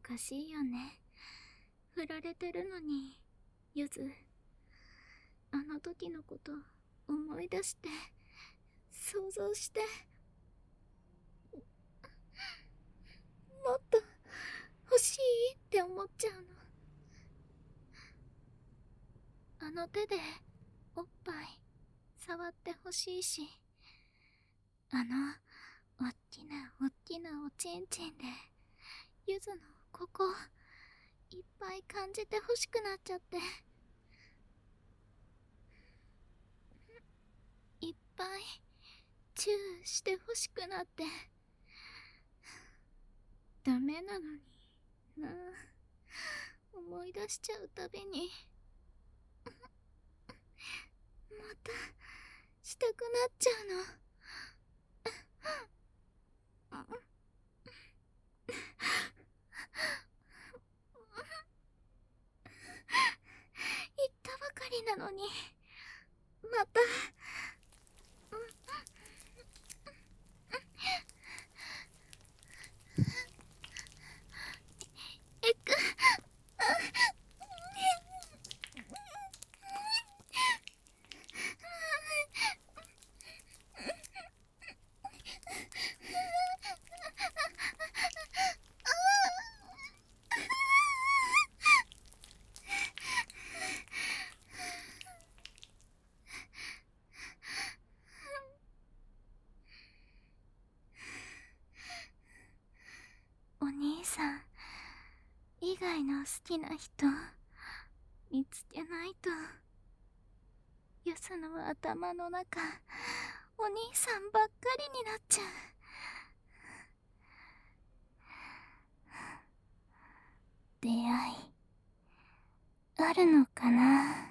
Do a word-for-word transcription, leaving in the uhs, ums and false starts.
かしいよね。振られてるのに、ゆず。あの時のこと思い出して、想像して。もっと欲しいって思っちゃうの。あの手でおっぱい触ってほしいし、あのおっきなおっきなおちんちんでゆずのここいっぱい感じてほしくなっちゃって、いっぱいチューしてほしくなって。ダメなのになあ、思い出しちゃうたびにまたしたくなっちゃうの。言ったばかりなのにまた。えくお兄さん以外の好きな人見つけないと。ゆずの頭の中お兄さんばっかりになっちゃう。出会いあるのかな。